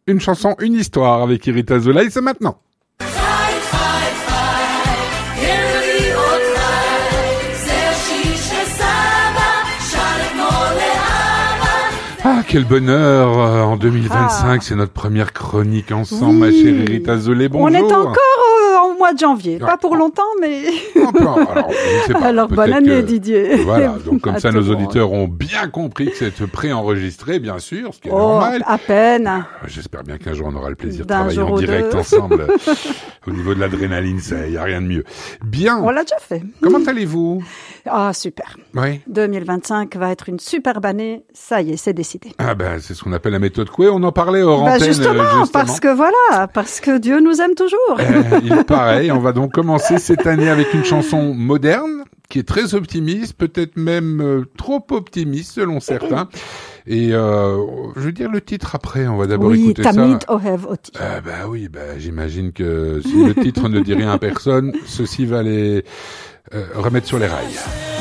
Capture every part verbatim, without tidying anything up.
Une chanson, une histoire avec Irit Azoulay, c'est maintenant. Ah, quel bonheur. En deux mille vingt-cinq, ah. c'est notre première chronique ensemble, oui. ma chère Irit Azoulay. Bonjour. On est encore euh, au mois de janvier. Ah. Pas pour longtemps, mais... Alors, je sais pas, Alors bonne année, que... Didier. Voilà, donc comme ça, nos auditeurs ont bien compris que c'est préenregistré, bien sûr, ce qui est oh, normal. à peine. J'espère bien qu'un jour, on aura le plaisir de travailler en direct deux. ensemble. Au niveau de l'adrénaline, ça, il n'y a rien de mieux. Bien. On l'a déjà fait. Comment allez-vous? Ah, super. Oui. deux mille vingt-cinq va être une superbe année. Ça y est, c'est décidé. Ah ben, c'est ce qu'on appelle la méthode Coué. On en parlait hors bah antenne. Justement, justement, parce que voilà, parce que Dieu nous aime toujours. Euh, il paraît. On va donc commencer cette année avec une chanson moderne qui est très optimiste, peut-être même euh, trop optimiste selon certains. Et euh, je veux dire le titre après, on va d'abord oui, écouter ça. Tamid Ohev Oti. Euh, bah oui, bah j'imagine que si le titre ne dit rien à personne, ceci va les euh, remettre sur les rails.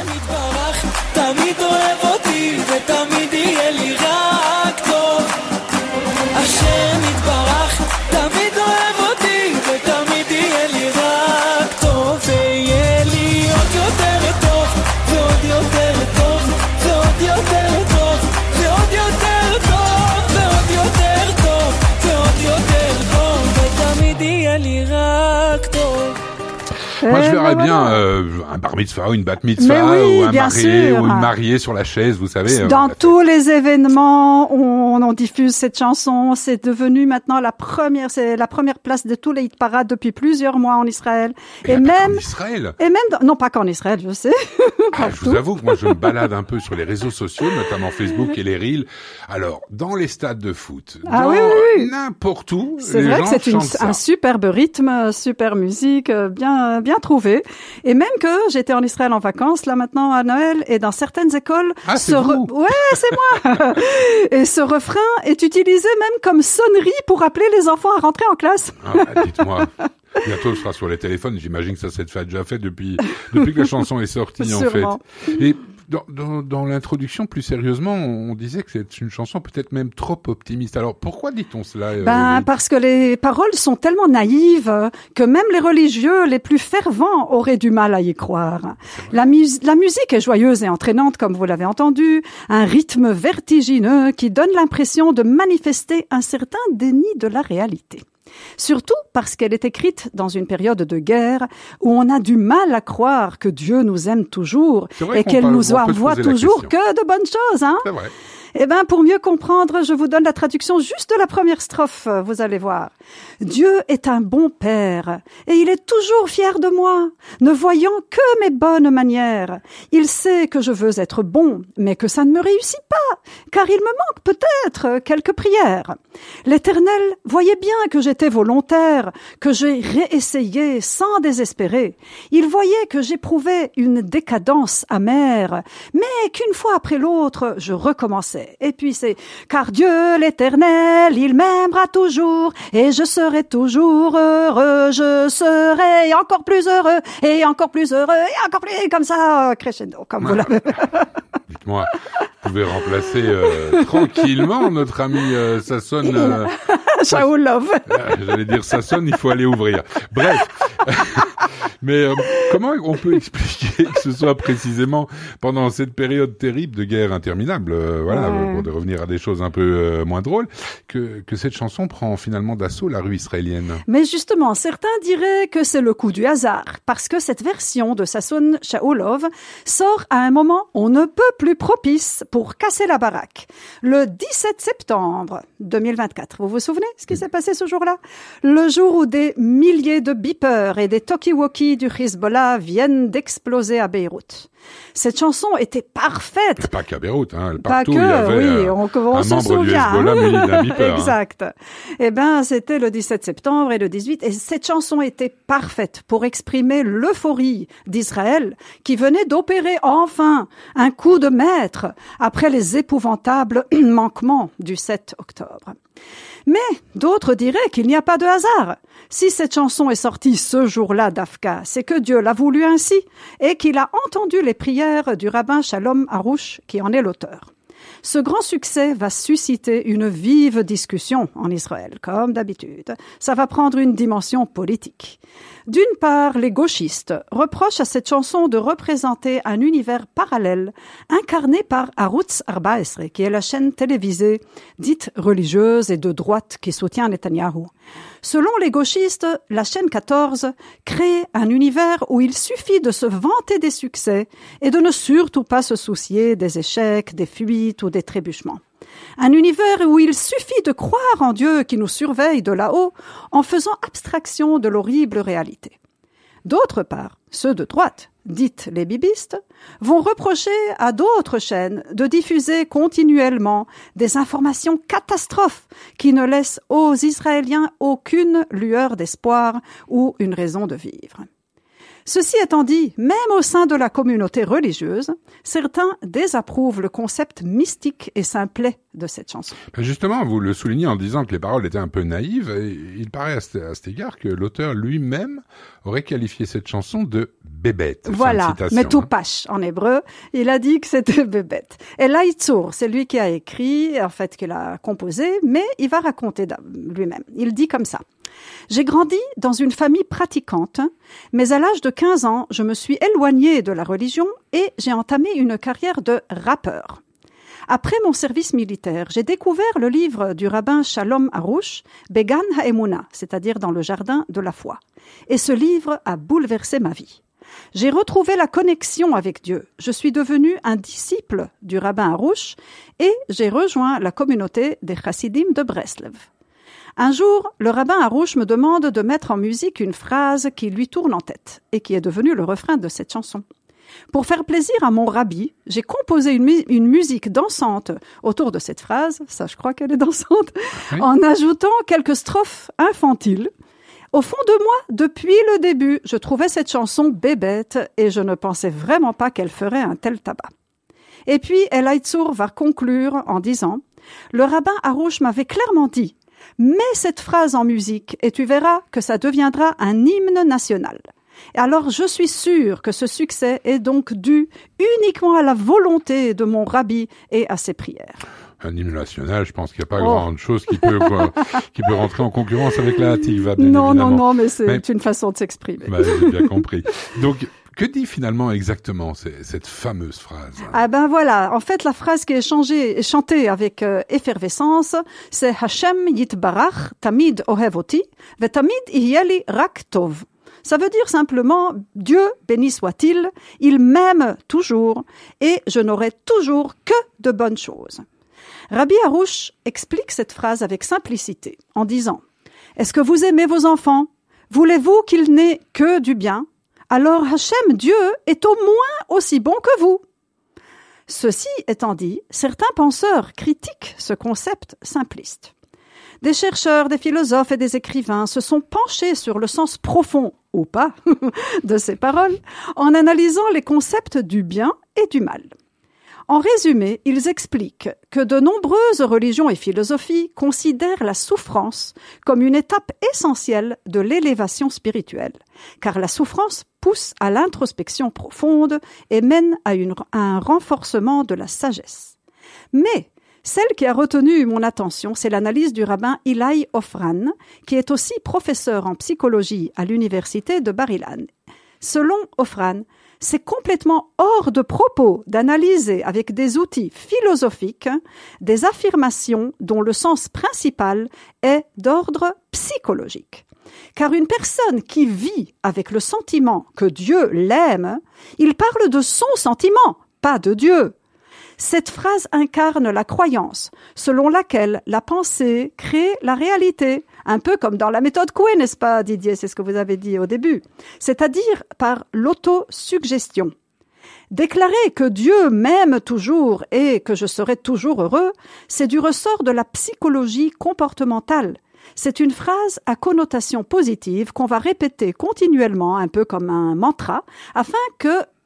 Moi, je verrais bien euh, un bar mitzvah ou une bat mitzvah oui, ou un marié sûr. ou une mariée sur la chaise, vous savez. Dans tous les événements, on, on diffuse cette chanson. C'est devenu maintenant la première, c'est la première place de tous les hit parades depuis plusieurs mois en Israël. Et, et même en Israël. Et même, dans, non pas qu'en Israël, je sais. Ah, je vous avoue que moi, je me balade un peu sur les réseaux sociaux, notamment Facebook et les Reels. Alors, dans les stades de foot, ah, dans oui, oui, oui. n'importe où, c'est les vrai gens que c'est une, un superbe rythme, super musique, bien, bien trouvé. Et même que j'étais en Israël en vacances, là maintenant à Noël, et dans certaines écoles, ah, ce re... ouais, c'est moi. Et ce refrain est utilisé même comme sonnerie pour appeler les enfants à rentrer en classe. Ah, bah, dites-moi. Bientôt, ce sera sur les téléphones. J'imagine que ça s'est déjà fait depuis depuis que la chanson est sortie, Sûrement. en fait. Et dans, dans, dans l'introduction, plus sérieusement, on disait que c'est une chanson peut-être même trop optimiste. Alors, pourquoi dit-on cela? Ben, euh, parce que les paroles sont tellement naïves que même les religieux les plus fervents auraient du mal à y croire. La, mus- la musique est joyeuse et entraînante, comme vous l'avez entendu, un rythme vertigineux qui donne l'impression de manifester un certain déni de la réalité. Surtout parce qu'elle est écrite dans une période de guerre où on a du mal à croire que Dieu nous aime toujours et qu'elle parle, nous envoie toujours que de bonnes choses, hein. C'est vrai. Eh ben, pour mieux comprendre, je vous donne la traduction juste de la première strophe, vous allez voir. Dieu est un bon père, et il est toujours fier de moi, ne voyant que mes bonnes manières. Il sait que je veux être bon, mais que ça ne me réussit pas, car il me manque peut-être quelques prières. L'Éternel voyait bien que j'étais volontaire, que j'ai réessayé sans désespérer. Il voyait que j'éprouvais une décadence amère, mais qu'une fois après l'autre, je recommençais. Et puis c'est « Car Dieu l'Éternel, il m'aimera toujours, et je serai toujours heureux, je serai encore plus heureux, et encore plus heureux, et encore plus... » comme ça, crescendo, comme vous l'avez. Dites-moi, vous pouvez remplacer euh, tranquillement notre ami euh, Sasson. Euh, Shaul Love. Euh, J'allais dire Sasson, il faut aller ouvrir. Bref. Mais euh, comment on peut expliquer que ce soit précisément pendant cette période terrible de guerre interminable, euh, voilà, ouais. pour revenir à des choses un peu euh, moins drôles, que, que cette chanson prend finalement d'assaut la rue israélienne? Mais justement, certains diraient que c'est le coup du hasard, parce que cette version de Sasson Shaulov sort à un moment on ne peut plus propice pour casser la baraque. Le dix-sept septembre deux mille vingt-quatre, vous vous souvenez ce qui s'est passé ce jour-là? Le jour où des milliers de beepers et des talkie-walkie du Hezbollah viennent d'exploser à Beyrouth. Cette chanson était parfaite. Pas qu'à Beyrouth, hein. Pas Partout, que, il y avait oui, un, on, on un se membre souvient. du Hezbollah muni d'un beeper. Exact. Hein. Eh ben, c'était le dix-sept septembre et le dix-huit. Et cette chanson était parfaite pour exprimer l'euphorie d'Israël qui venait d'opérer enfin un coup de maître après les épouvantables manquements du sept octobre. Mais d'autres diraient qu'il n'y a pas de hasard. Si cette chanson est sortie ce jour-là d'Afka, c'est que Dieu l'a voulu ainsi et qu'il a entendu les prières du rabbin Shalom Aroush qui en est l'auteur. Ce grand succès va susciter une vive discussion en Israël, comme d'habitude. Ça va prendre une dimension politique. D'une part, les gauchistes reprochent à cette chanson de représenter un univers parallèle incarné par Arutz Arbaesre, qui est la chaîne télévisée dite religieuse et de droite qui soutient Netanyahou. Selon les gauchistes, la chaîne quatorze crée un univers où il suffit de se vanter des succès et de ne surtout pas se soucier des échecs, des fuites ou des trébuchements. Un univers où il suffit de croire en Dieu qui nous surveille de là-haut en faisant abstraction de l'horrible réalité. D'autre part, ceux de droite, dites les bibistes, vont reprocher à d'autres chaînes de diffuser continuellement des informations catastrophes qui ne laissent aux Israéliens aucune lueur d'espoir ou une raison de vivre. Ceci étant dit, même au sein de la communauté religieuse, certains désapprouvent le concept mystique et simplet de cette chanson. Justement, vous le soulignez en disant que les paroles étaient un peu naïves. Et il paraît à cet égard que l'auteur lui-même aurait qualifié cette chanson de bébête. Voilà, metoupash en hébreu. Il a dit que c'était bébête. Et Laïtsour, c'est lui qui a écrit, en fait, qui l'a composé, mais il va raconter lui-même. Il dit comme ça. J'ai grandi dans une famille pratiquante, mais à l'âge de quinze ans, je me suis éloignée de la religion et j'ai entamé une carrière de rappeur. Après mon service militaire, j'ai découvert le livre du rabbin Shalom Aroush, Began Ha'emuna, c'est-à-dire dans le jardin de la foi. Et ce livre a bouleversé ma vie. J'ai retrouvé la connexion avec Dieu. Je suis devenu un disciple du rabbin Aroush et j'ai rejoint la communauté des chassidim de Breslev. Un jour, le rabbin Aroush me demande de mettre en musique une phrase qui lui tourne en tête et qui est devenue le refrain de cette chanson. Pour faire plaisir à mon rabbi, j'ai composé une, mu- une musique dansante autour de cette phrase, ça je crois qu'elle est dansante, oui. En ajoutant quelques strophes infantiles. Au fond de moi, depuis le début, je trouvais cette chanson bébête et je ne pensais vraiment pas qu'elle ferait un tel tabac. Et puis, El Haïtsour va conclure en disant « Le rabbin Aroush m'avait clairement dit « Mets cette phrase en musique et tu verras que ça deviendra un hymne national. » Et alors, je suis sûre que ce succès est donc dû uniquement à la volonté de mon rabbi et à ses prières. Un hymne national, je pense qu'il n'y a pas oh. grande chose qui peut, quoi, qui peut rentrer en concurrence avec la Hatikva, bien non, évidemment. Non, non, mais c'est mais, une façon de s'exprimer. Bah, j'ai bien compris. Donc, que dit finalement exactement cette fameuse phrase? Ah ben voilà, en fait la phrase qui est changée et chantée avec euh, effervescence, c'est Hashem yitbarach tamid ohevoti vetamid ihyeli rak tov. Ça veut dire simplement « Dieu béni soit-il, il m'aime toujours et je n'aurai toujours que de bonnes choses ». Rabbi Aroush explique cette phrase avec simplicité en disant « Est-ce que vous aimez vos enfants? Voulez-vous qu'ils n'aient que du bien? Alors Hachem, Dieu, est au moins aussi bon que vous. » Ceci étant dit, certains penseurs critiquent ce concept simpliste. Des chercheurs, des philosophes et des écrivains se sont penchés sur le sens profond, ou pas, de ces paroles, en analysant les concepts du bien et du mal. En résumé, ils expliquent que de nombreuses religions et philosophies considèrent la souffrance comme une étape essentielle de l'élévation spirituelle, car la souffrance pousse à l'introspection profonde et mène à, une, à un renforcement de la sagesse. Mais celle qui a retenu mon attention, c'est l'analyse du rabbin Eli Ofran, qui est aussi professeur en psychologie à l'université de Bar-Ilan. Selon Ofran, c'est complètement hors de propos d'analyser avec des outils philosophiques des affirmations dont le sens principal est d'ordre psychologique. Car une personne qui vit avec le sentiment que Dieu l'aime, il parle de son sentiment, pas de Dieu. Cette phrase incarne la croyance, selon laquelle la pensée crée la réalité, un peu comme dans la méthode Coué, n'est-ce pas, Didier? C'est ce que vous avez dit au début. C'est-à-dire par l'autosuggestion. Déclarer que Dieu m'aime toujours et que je serai toujours heureux, c'est du ressort de la psychologie comportementale. C'est une phrase à connotation positive qu'on va répéter continuellement, un peu comme un mantra, afin que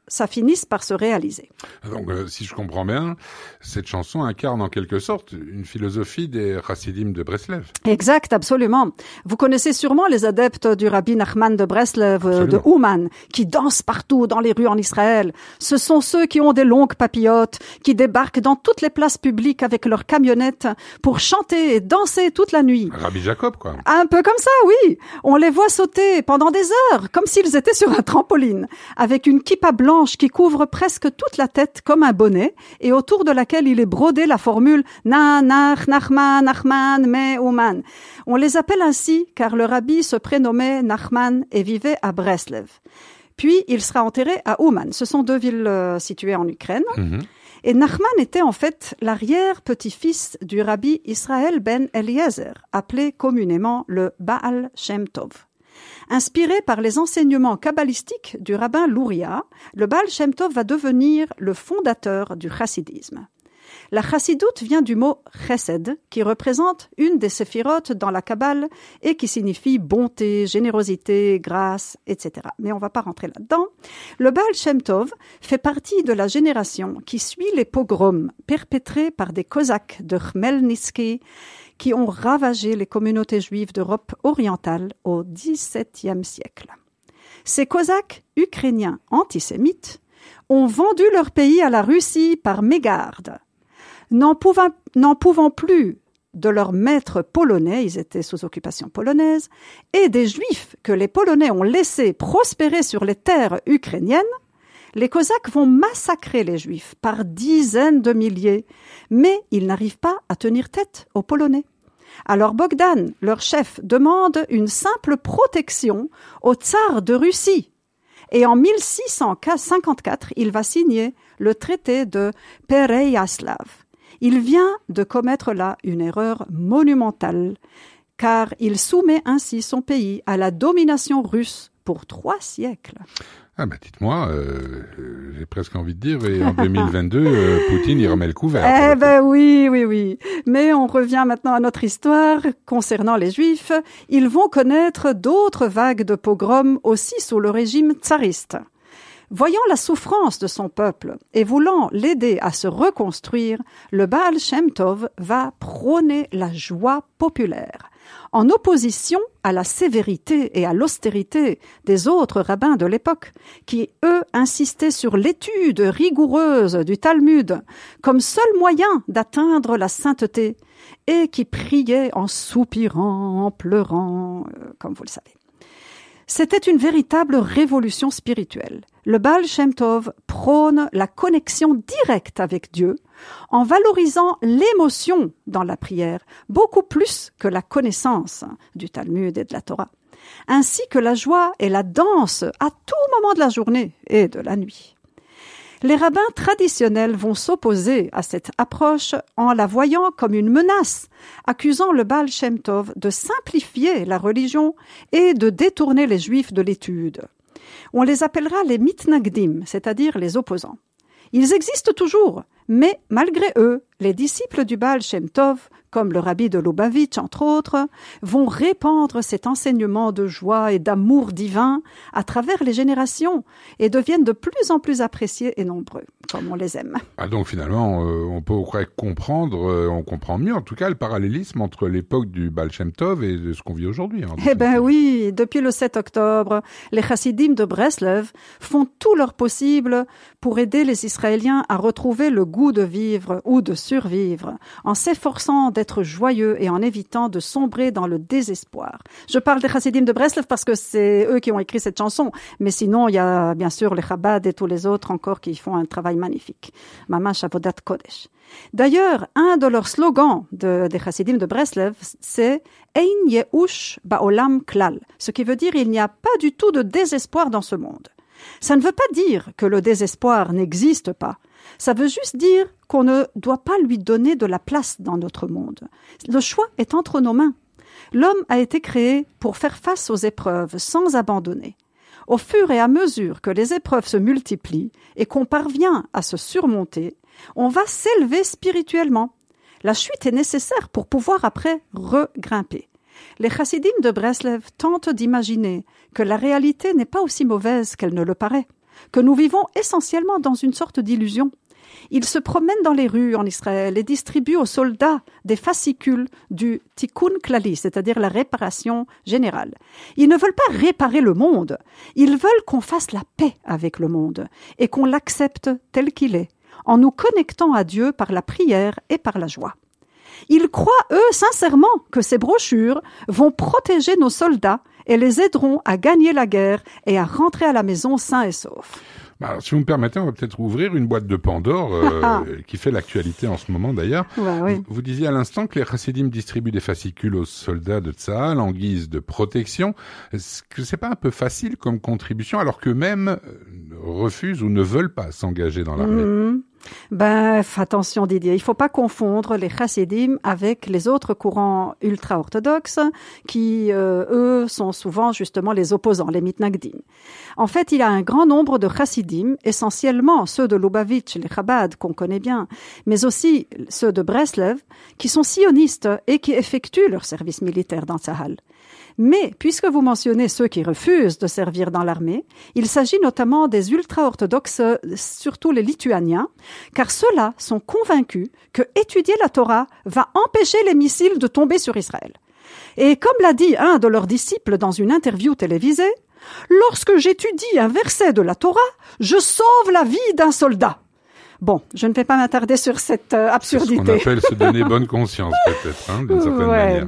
ça finisse par se réaliser. Donc, euh, si je comprends bien, cette chanson incarne en quelque sorte une philosophie des chassidim de Breslev. Exact, absolument. Vous connaissez sûrement les adeptes du rabbi Nachman de Breslev, euh, de Ouman, qui dansent partout dans les rues en Israël. Ce sont ceux qui ont des longues papillotes, qui débarquent dans toutes les places publiques avec leurs camionnettes pour chanter et danser toute la nuit. Rabbi Jacob, quoi. Un peu comme ça, oui. On les voit sauter pendant des heures, comme s'ils étaient sur un trampoline, avec une kippa blanche qui couvre presque toute la tête comme un bonnet et autour de laquelle il est brodé la formule Na, Nach, Nachman, Nachman, Me, Ouman. On les appelle ainsi car le rabbi se prénommait Nachman et vivait à Breslev. Puis il sera enterré à Ouman. Ce sont deux villes euh, situées en Ukraine. Mm-hmm. Et Nachman était en fait l'arrière-petit-fils du rabbi Israël ben Eliezer, appelé communément le Baal Shem Tov. Inspiré par les enseignements kabbalistiques du rabbin Louria, le Baal Shem Tov va devenir le fondateur du chassidisme. La chassidoute vient du mot chesed, qui représente une des séphirotes dans la Kabbale et qui signifie bonté, générosité, grâce, et cetera. Mais on ne va pas rentrer là-dedans. Le Baal Shem Tov fait partie de la génération qui suit les pogroms perpétrés par des Cosaques de Khmelnytsky qui ont ravagé les communautés juives d'Europe orientale au dix-septième siècle. Ces Cosaques ukrainiens antisémites ont vendu leur pays à la Russie par mégarde. N'en pouvant, n'en pouvant plus de leurs maîtres polonais, ils étaient sous occupation polonaise, et des Juifs que les Polonais ont laissés prospérer sur les terres ukrainiennes, les Cosaques vont massacrer les Juifs par dizaines de milliers, mais ils n'arrivent pas à tenir tête aux Polonais. Alors Bogdan, leur chef, demande une simple protection au tsar de Russie. Et en mille six cent cinquante-quatre, il va signer le traité de Pereyaslav. Il vient de commettre là une erreur monumentale, car il soumet ainsi son pays à la domination russe pour trois siècles. Ah bah dites-moi, euh, j'ai presque envie de dire, et en deux mille vingt-deux, euh, Poutine y remet le couvert. Eh ben oui, oui, oui. Mais on revient maintenant à notre histoire concernant les Juifs. Ils vont connaître d'autres vagues de pogroms aussi sous le régime tsariste. Voyant la souffrance de son peuple et voulant l'aider à se reconstruire, le Baal Shem Tov va prôner la joie populaire, en opposition à la sévérité et à l'austérité des autres rabbins de l'époque, qui, eux, insistaient sur l'étude rigoureuse du Talmud comme seul moyen d'atteindre la sainteté, et qui priaient en soupirant, en pleurant, euh, comme vous le savez. C'était une véritable révolution spirituelle. Le Baal Shem Tov prône la connexion directe avec Dieu en valorisant l'émotion dans la prière, beaucoup plus que la connaissance du Talmud et de la Torah, ainsi que la joie et la danse à tout moment de la journée et de la nuit. Les rabbins traditionnels vont s'opposer à cette approche en la voyant comme une menace, accusant le Baal Shem Tov de simplifier la religion et de détourner les Juifs de l'étude. On les appellera les mitnagdim, c'est-à-dire les opposants. Ils existent toujours, mais malgré eux, les disciples du Baal Shem Tov, comme le rabbi de Lubavitch entre autres, vont répandre cet enseignement de joie et d'amour divin à travers les générations et deviennent de plus en plus appréciés et nombreux, comme on les aime. Ah donc finalement, euh, on peut comprendre, euh, on comprend mieux en tout cas le parallélisme entre l'époque du Baal Shem Tov et de ce qu'on vit aujourd'hui. Hein, eh ben oui, depuis le sept octobre, les chassidim de Breslev font tout leur possible pour aider les Israéliens à retrouver le goût de vivre ou de survivre, en s'efforçant d'être joyeux et en évitant de sombrer dans le désespoir. Je parle des chassidim de Breslev parce que c'est eux qui ont écrit cette chanson, mais sinon il y a bien sûr les Chabad et tous les autres encore qui font un travail magnifique. Mamash Avodat Kodesh. D'ailleurs, un de leurs slogans de, des chassidim de Breslev, c'est « Ein Yehush Ba'olam Klal », ce qui veut dire « il n'y a pas du tout de désespoir dans ce monde ». Ça ne veut pas dire que le désespoir n'existe pas. Ça veut juste dire qu'on ne doit pas lui donner de la place dans notre monde. Le choix est entre nos mains. L'homme a été créé pour faire face aux épreuves sans abandonner. Au fur et à mesure que les épreuves se multiplient et qu'on parvient à se surmonter, on va s'élever spirituellement. La chute est nécessaire pour pouvoir après regrimper. Les chassidim de Breslev tentent d'imaginer que la réalité n'est pas aussi mauvaise qu'elle ne le paraît. que nous vivons essentiellement dans une sorte d'illusion. Ils se promènent dans les rues en Israël et distribuent aux soldats des fascicules du tikkun klali, c'est-à-dire la réparation générale. Ils ne veulent pas réparer le monde, ils veulent qu'on fasse la paix avec le monde et qu'on l'accepte tel qu'il est, en nous connectant à Dieu par la prière et par la joie. Ils croient, eux, sincèrement, que ces brochures vont protéger nos soldats et les aideront à gagner la guerre et à rentrer à la maison sains et saufs. Alors, si vous me permettez, on va peut-être ouvrir une boîte de Pandore euh, qui fait l'actualité en ce moment d'ailleurs. Ouais, oui. vous, vous disiez à l'instant que les chassidim distribuent des fascicules aux soldats de Tsahal en guise de protection. Est-ce que c'est pas un peu facile comme contribution alors qu'eux-mêmes refusent ou ne veulent pas s'engager dans l'armée? Mmh. Ben, attention Didier, il faut pas confondre les chassidim avec les autres courants ultra-orthodoxes qui, euh, eux, sont souvent justement les opposants, les mitnagdim. En fait, il y a un grand nombre de chassidim, essentiellement ceux de Lubavitch, les Chabad qu'on connaît bien, mais aussi ceux de Breslev, qui sont sionistes et qui effectuent leur service militaire dans Tsahal. Mais, puisque vous mentionnez ceux qui refusent de servir dans l'armée, il s'agit notamment des ultra-orthodoxes, surtout les lituaniens, car ceux-là sont convaincus que étudier la Torah va empêcher les missiles de tomber sur Israël. Et comme l'a dit un de leurs disciples dans une interview télévisée, « Lorsque j'étudie un verset de la Torah, je sauve la vie d'un soldat. » Bon, je ne vais pas m'attarder sur cette euh, absurdité. C'est ce qu'on appelle se donner bonne conscience, peut-être, hein, d'une certaine ouais. manière.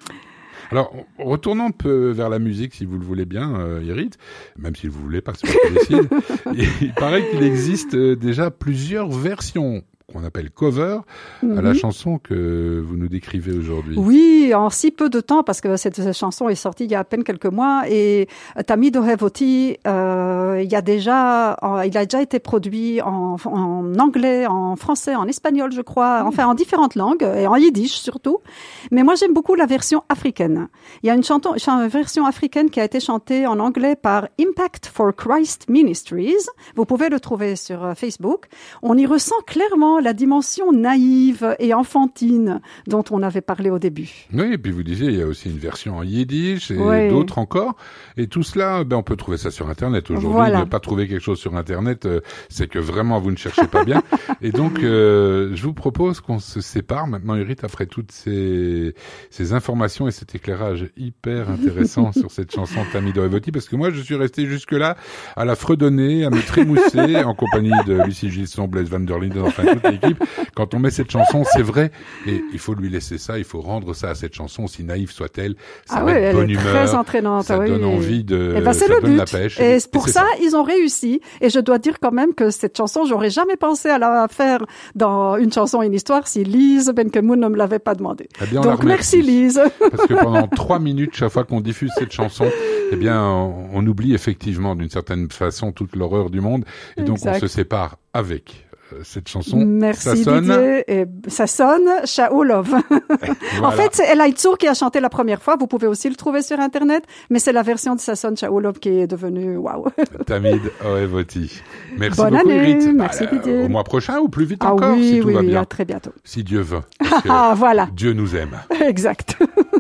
Alors, retournons un peu vers la musique, si vous le voulez bien, euh, Irit, même si vous ne voulez pas, c'est moi qui décide. Il paraît qu'il existe euh, déjà plusieurs versions qu'on appelle cover mm-hmm. à la chanson que vous nous décrivez aujourd'hui. Oui, en si peu de temps, parce que cette chanson est sortie il y a à peine quelques mois, et Tamid Ohev Oti, euh, il y a déjà, il a déjà été produit en, en anglais, en français, en espagnol, je crois, enfin en différentes langues, et en yiddish surtout. Mais moi, j'aime beaucoup la version africaine. Il y a une, chanton, une version africaine qui a été chantée en anglais par Impact for Christ Ministries. Vous pouvez le trouver sur Facebook. On y ressent clairement la dimension naïve et enfantine dont on avait parlé au début. Oui, et puis vous disiez, il y a aussi une version en yiddish et oui. d'autres encore. Et tout cela, ben, on peut trouver ça sur Internet aujourd'hui. Voilà. Ne pas trouver quelque chose sur Internet, euh, c'est que vraiment vous ne cherchez pas bien. Et donc, euh, je vous propose qu'on se sépare maintenant, Irit, après toutes ces, ces informations et cet éclairage hyper intéressant sur cette chanson Tamid Ohev Oti, parce que moi, je suis resté jusque-là à la fredonner, à me trémousser en compagnie de Lucie Gilson, Blaise Van der Linden, enfin toute l'équipe. Quand on met cette chanson, c'est vrai, et il faut lui laisser ça, il faut rendre ça à cette chanson, aussi naïve soit-elle. Ça ah met oui, de elle bonne est humeur, très entraînante. ça oui, donne oui. envie de, et ben, c'est ça le donne but. la pêche. Et, et pour c'est ça, ça, ils ont réussi. Et je dois dire quand même que cette chanson, j'aurais jamais pensé à la faire dans une chanson, une histoire, si Lise Benkemoun ne me l'avait pas demandé. Eh bien, donc merci Lise. Parce que pendant trois minutes, chaque fois qu'on diffuse cette chanson, eh bien, on, on oublie effectivement d'une certaine façon toute l'horreur du monde. Et donc, exact. On se sépare avec cette chanson. Merci ça sonne... Didier. Et ça sonne Shaulov. Voilà. En fait, c'est El Haïtsour qui a chanté la première fois. Vous pouvez aussi le trouver sur Internet, mais c'est la version de Ça sonne Shaulov qui est devenue waouh. Tamid Ohev Oti. Merci Bonne beaucoup, année. Irit. Merci bah, Didier. Au mois prochain ou plus vite ah, encore, oui, si tout oui, va oui, bien. À très bientôt. Si Dieu veut. Ah, voilà. Dieu nous aime. Exact.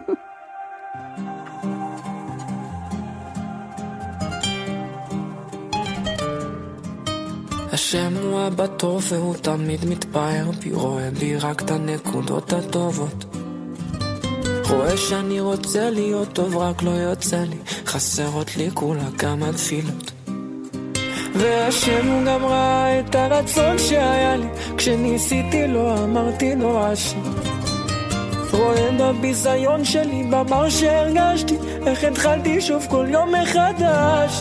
השם הוא אבא טוב והוא תמיד מתפאר בי, רואה בי רק את הנקודות הטובות. רואה שאני רוצה להיות טוב רק לא יוצא לי, חסרות לי כולה כמה תפילות. והשם הוא גם ראה את הרצון שהיה לי, כשניסיתי לא אמרתי נואש. רואה בביזיון שלי, במר שהרגשתי, איך התחלתי שוב כל יום מחדש.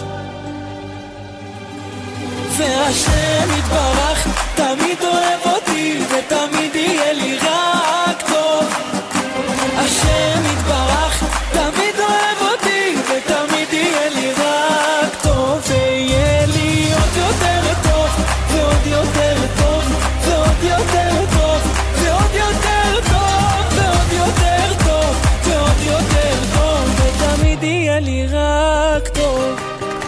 והשם יתברך תמיד אוהב אותי ותמיד יהיה לי רק טוב. השם יתברך תמיד אוהב אותי ותמיד יהיה לי רק טוב. ויהיה לי עוד יותר טוב ועוד יותר טוב ועוד יותר טוב ועוד יותר טוב ועוד יותר טוב ועוד יותר טוב ותמיד יהיה לי רק טוב.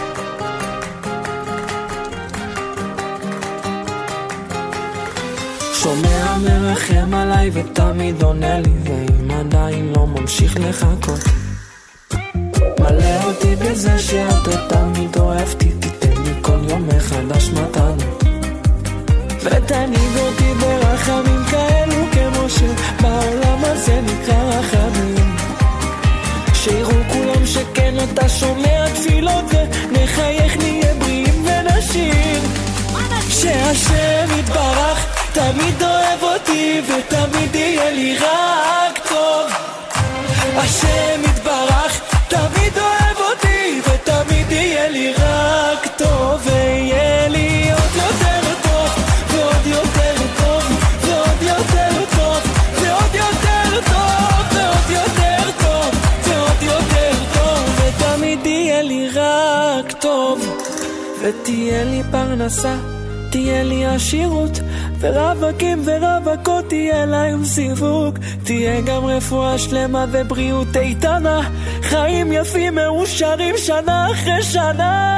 שומע מרחם עליי ותמיד עונה לי, ואם עדיין לא ממשיך לחכות, מלא אותי בזה שאתה תמיד אוהבתי, תיתן לי כל יום מחדש. מחדש מתן, ותנהיג אותי ברחמים כאלו כמו שבעולם הזה נקרא רחמים, שיראו כולם שכן אתה שומע תפילות, ונחייך נהיה בריאים ונשיר שהשם יתברך תמיד אוהב אותי ותמיד יהיה לי רק טוב. השם יתברך תמיד אוהב אותי ותמיד יהיה לי רק טוב, ויהיה לי עוד יותר טוב ועוד יותר טוב ועוד יותר טוב ועוד יותר טוב ועוד יותר טוב ועוד יותר טוב, ותמיד יהיה לי רק טוב, ותהיה לי פרנסה, תהיה לי עשירות, ורווקים ורווקות תהיה להם סיווג, תהיה גם רפואה שלמה ובריאות איתנה, חיים יפים מאושרים שנה אחרי שנה.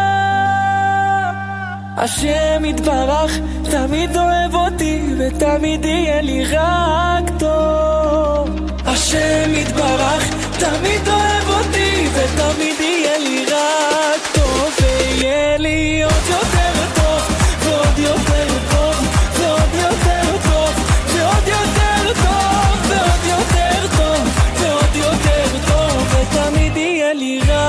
השם יתברך תמיד אוהב אותי ותמיד יהיה לי רק טוב. השם יתברך תמיד אוהב אותי ותמיד יהיה לי רק טוב, ויהיה לי עוד יותר טוב ועוד יותר טוב ועוד יותר טוב ועוד יותר טוב ועוד יותר טוב ועוד יותר טוב, ותמיד יהיה לי רק